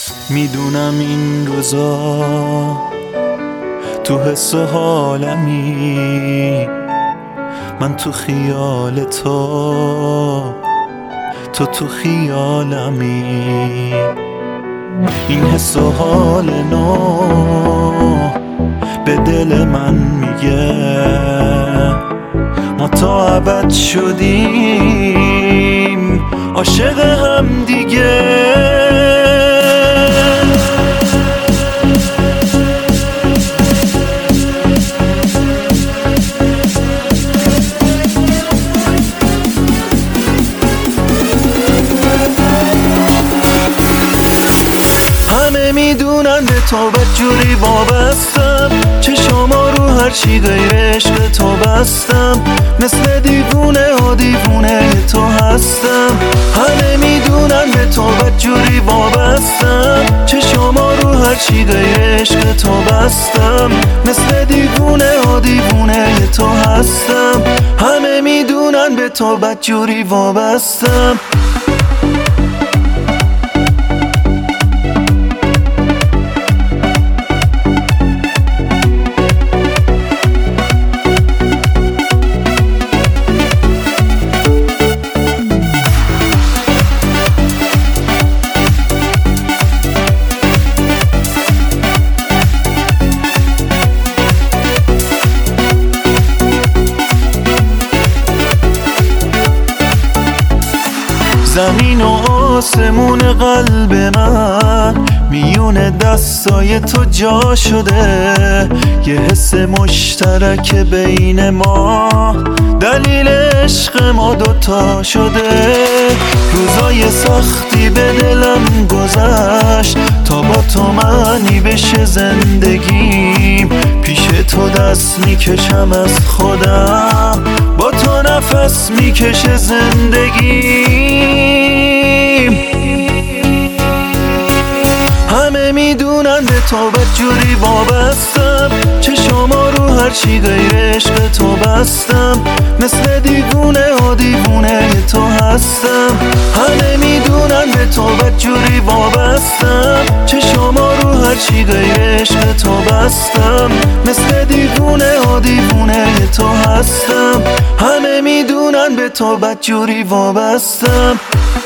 میدونم این روزا تو حس و حالمی، من تو خیال تو تو خیالمی. این حس و حال نو به دل من میگه ما تا ابد شدیم عاشق هم دیگه. همه میدونن به تو بدجوری وابستم، چشما رو هرچی غیر عشق تو بستم، مثل دیوونه و دیوونه تو هستم. همه میدونن به تو بدجوری وابستم، چشما رو هرچی غیر عشق تو بستم، مثل دیوونه و دیوونه تو هستم. همه میدونن به تو بدجوری وابستم. زمین و آسمون قلب من میون دستای تو جا شده، یه حس مشترک بین ما دلیل عشق ما دوتا شده. روزای سختی به دلم گذشت تا با تو معنی بشه زندگیم، پیش تو دست میکشم از خودم، با تو نفس میکشه زندگیم. همه میدونن به تو بدجوری وابستم، چشما رو هرچی غیر عشق تو بستم، مثل دیوونه و دیوونه تو هستم. همه میدونن به تو بدجوری وابستم، چشما رو هرچی غیر عشق تو بستم، مثل دیوونه و دیوونه تو هستم. همه میدونن به تو بدجوری وابستم.